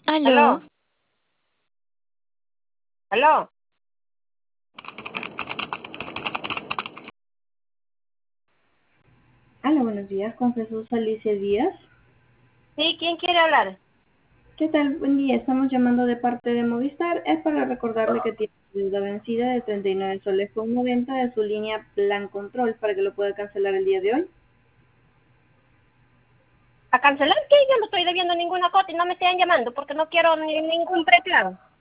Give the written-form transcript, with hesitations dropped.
Aló, Aló, aló. aló, buenos días, con Jesús Alicia Díaz. Sí, ¿quién quiere hablar? ¿Qué tal? Buen día, estamos llamando de parte de Movistar. Es para recordarle que tiene deuda vencida de 39 soles con 90 de su línea Plan Control para que lo pueda cancelar el día de hoy. ¿A cancelar qué? Yo no estoy debiendo ninguna cuota y no me estén llamando porque no quiero ningún prepago.